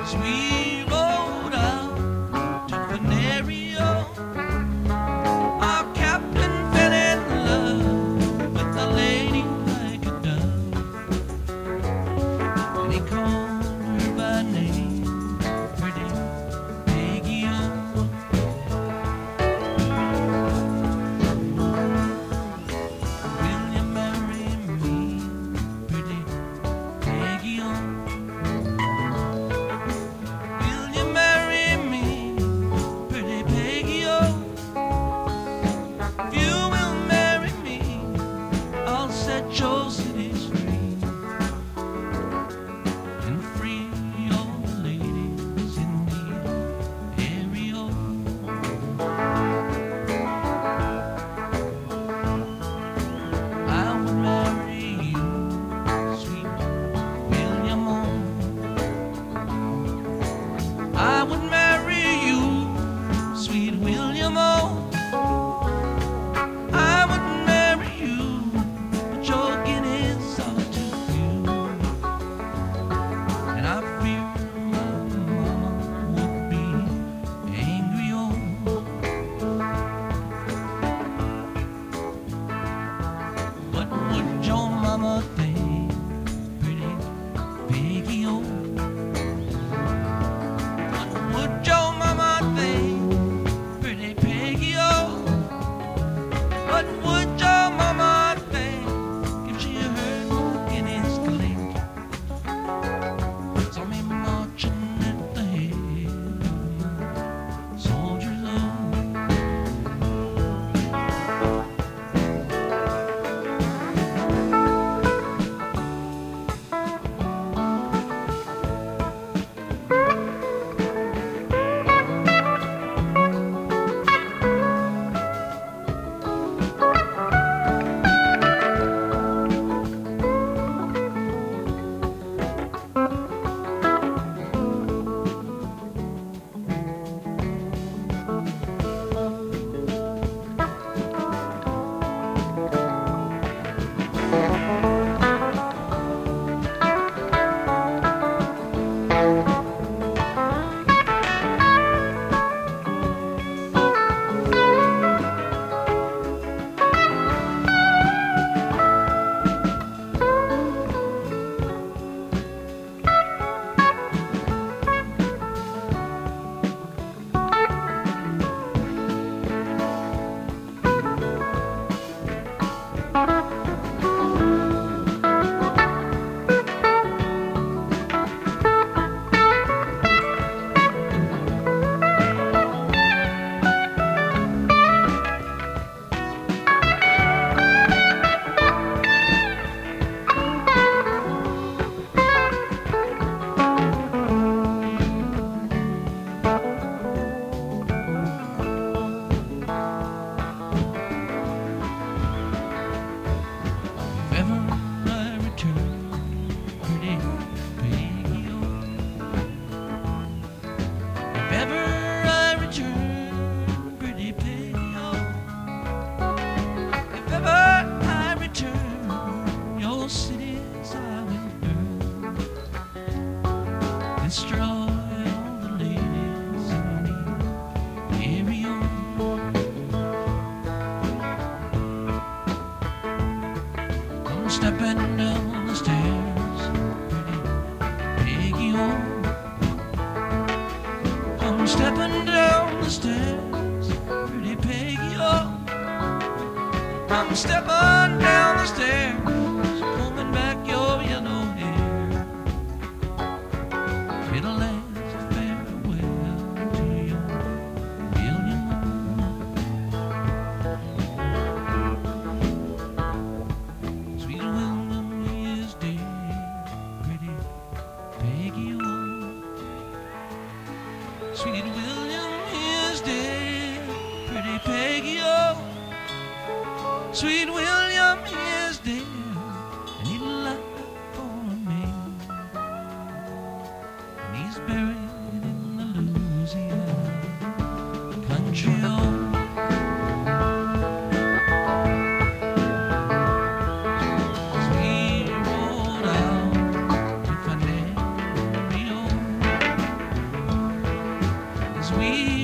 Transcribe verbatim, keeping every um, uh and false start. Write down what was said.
Sweet road out to Venerio. Our captain fell in love with a lady like a dove, and he called her by name, pretty Peggy O. Will you marry me, pretty Peggy O? Will you marry me, pretty Peggy O? If you will marry me, I'll set your cities free and free all the ladies in the area. I would marry you, sweet William O. I would marry you, sweet William O. I would marry you, but your guineas are too few, and I fear my mama would be angry. Oh, what would your mama think, pretty Peggy O? Would your mama think, pretty Peggy O? What would your mama think if she heard my guineas clink? Saw me marching at the head of my soldiers. If ever I return, pretty Peggy O. If ever I return, pretty Peggy O. If ever I return, your cities I will burn, destroy all the ladies in the area. I'm stepping down the stairs, pretty Peggy O. I'm stepping down the stairs, pretty Peggy O. I'm stepping down the stairs, combing back your yellow hair. It'll last a farewell to your William O. Sweet William is dead, pretty Peggy O. Sweet William is dead, pretty Peggy O. Sweet William is dead, and he left for me, and he's buried in the Louisiana country. Oh, sweet road out to Venerio. sweet.